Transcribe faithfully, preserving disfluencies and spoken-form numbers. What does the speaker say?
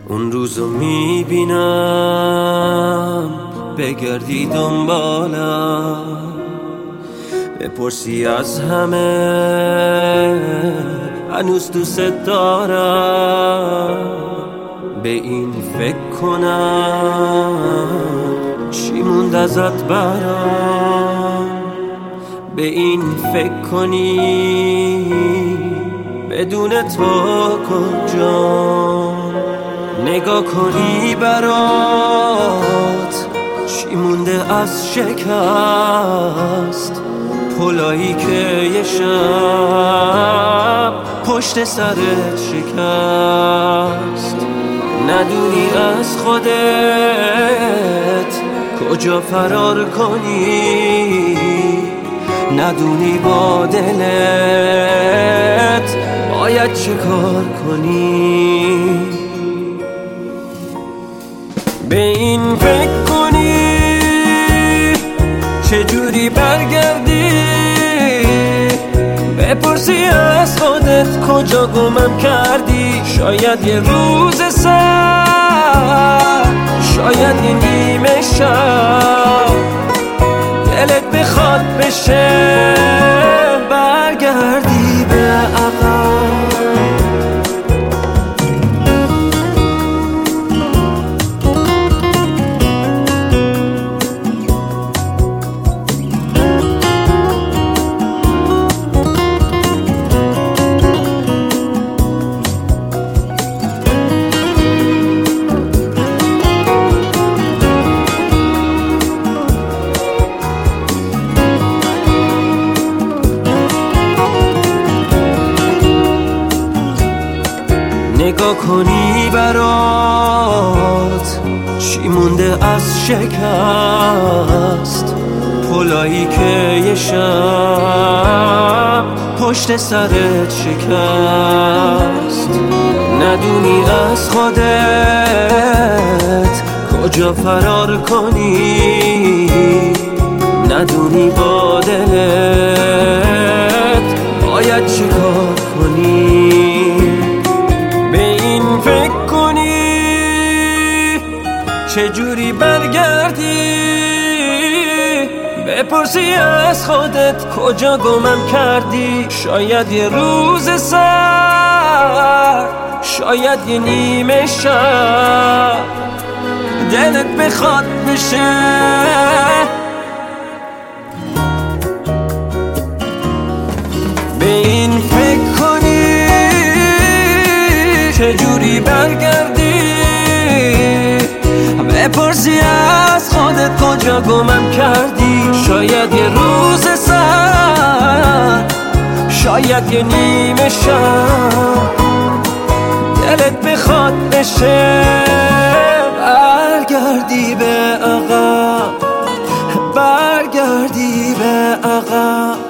اون روزو میبینم بگردی دنبالم، بپرسی از همه هنوز دوست دارم. به این فکر کنم چی موند ازت برام، به این فکر کنی بدون تو کجام. نگاه کنی برات چی مونده از شکست، پلایی که یه شب پشت سرت شکست. ندونی از خودت کجا فرار کنی، ندونی با دلت باید چه کار کنی. به این فکر کنی چجوری برگردی، بپرسی از خودت کجا گمم کردی. شاید یه روز سر، شاید یه نیمه شب دلت بخواد بشه برگردی به عقب. نگاه کنی برات چی مونده از شکست، پلایی که یه شب پشت سرت شکست. ندونی از خودت کجا فرار کنی، ندونی با دلت باید چه کار کنی. فکر کنی چجوری برگردی، بپرسی از خودت کجا گمم کردی. شاید یه روز سر، شاید یه نیمه شب دلت بخواد بشه به این فکر کنی چجوری برگردی، بپرسی از خودت کجا گمم کردی. شاید یه روز سر، شاید یه نیمه شب دلت بخواد بشه برگردی به عقب، برگردی به عقب.